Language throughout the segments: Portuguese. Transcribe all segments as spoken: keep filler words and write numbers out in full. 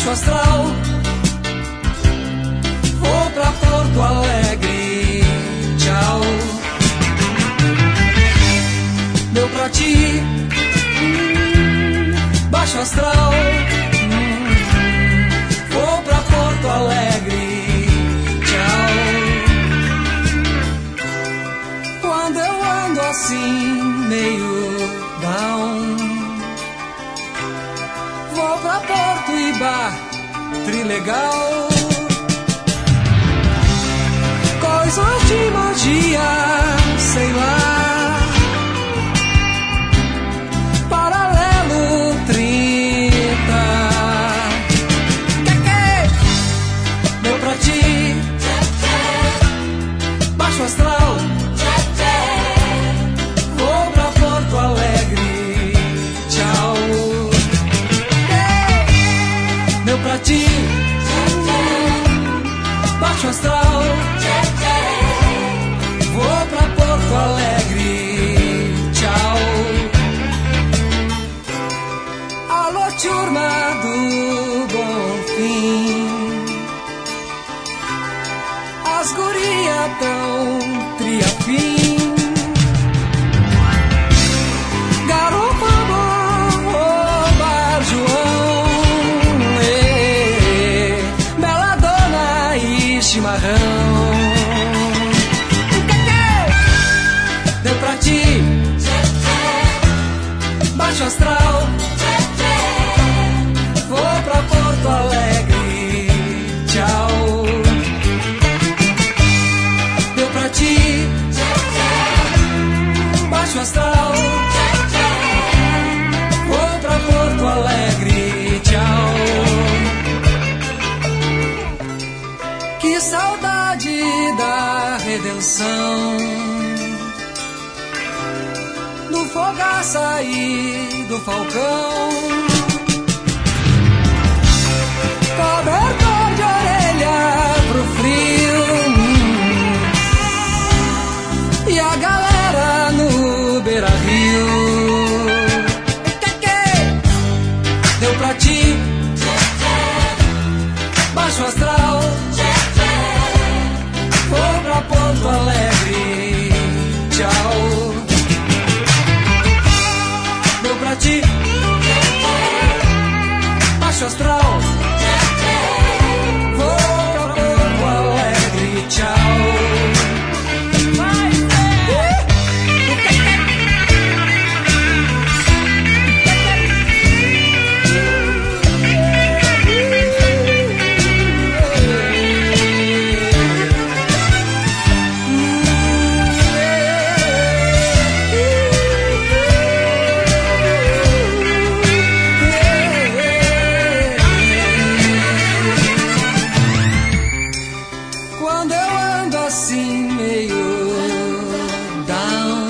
baixo astral. Vou pra Porto Alegre, tchau. Deu pra ti, hum, baixo astral. Hum, vou pra Porto Alegre, tchau. Quando eu ando assim, meio down, vou pra Porto e Bar, Trilegal. Coisas de magia, sei lá. Paralelo trinta. Que que? Deu pra ti. Baixo astral. Vou pra Porto Alegre, tchau. Deu pra ti. Baixo astral. Vou pra Porto Alegre, tchau. Alô, turma do Bonfim, as guria tão triafim. Garopa, rouba João, ê, bela dona e chimarrão. Deu pra ti, baixo astral. Vou pra Porto Alegre, tchau. Deu pra ti, baixo astral. Vou pra Porto Alegre, tchau. Que saudade da redenção, do Fogaça e do Falcão. Cobertor de orelha pro frio, e a galera no Beira-Rio. Que que? Deu pra ti, baixo astral. Vou pra Porto Alegre, tchau. Deu pra ti, baixo astral. Vou pra Porto Alegre, tchau. Vai ser. Quando eu ando assim meio down,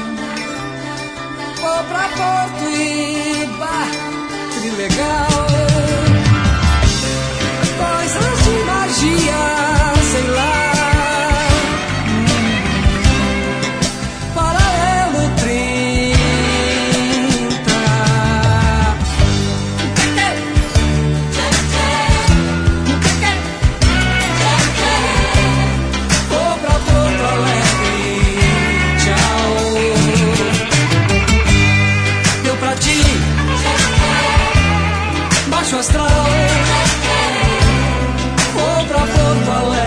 vou pra Porto e Bar, Trilegal. Coisas de magia, sei lá. Paralelo trinta. Vou pra Porto Alegre, tchau. Deu pra ti, baixo astral. Vou pra Porto Alegre.